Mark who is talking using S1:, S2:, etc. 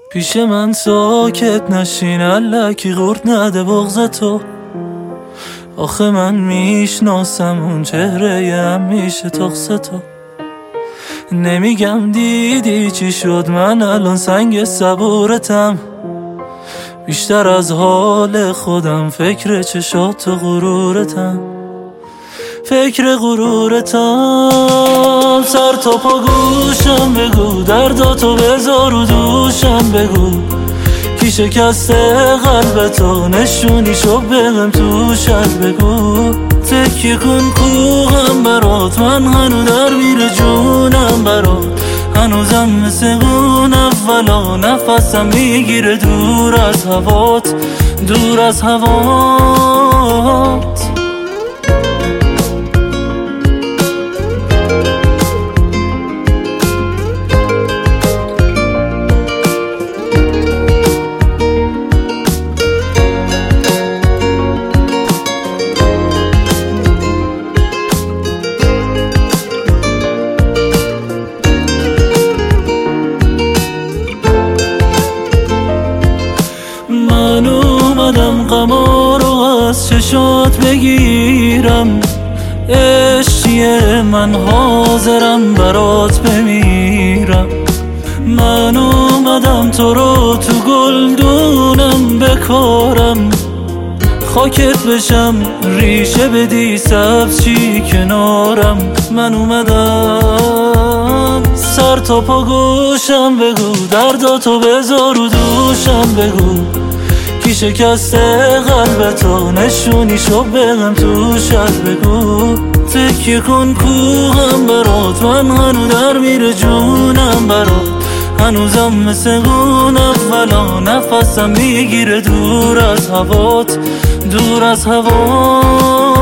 S1: پیش من ساکت نشین، الکی قورت نده بغضتو. آخه من میشناسم اون چهره همیشه تخصتو. نمیگم دیدی چی شد، من الان سنگ صبورتم. بیشتر از حال خودم فکر چشات و غرورتم. فکر غرورتم. سر تا پا گوشم بگو، درداتو بذار و دوشم بگو. کی شکسته قلب تو، نشونیشو بهم تو شد بگو. تکیه کن کوهم برات، من هنو در میره جونم برات. هنوزم مثل اون اولا نفسم میگیره دور از هوات، دور از هوات. من اومدم غما رو از چشات بگیرم. عشقیه من حاضرم برات بمیرم. من اومدم تو رو تو گلدونم بکارم. خاکت بشم ریشه بدی سبز چی کنارم. من اومدم سر تا پا گوشم بگو، درداتو بذار و دوشم بگو. کی شکسته قلب تو، نشونیشو بهم تو شد بگو. تکیه کن کوهم برات، من هنو در میره جونم برات. هنوزم مثل اون اولا نفسم میگیره دور از هوات، دور از هوات.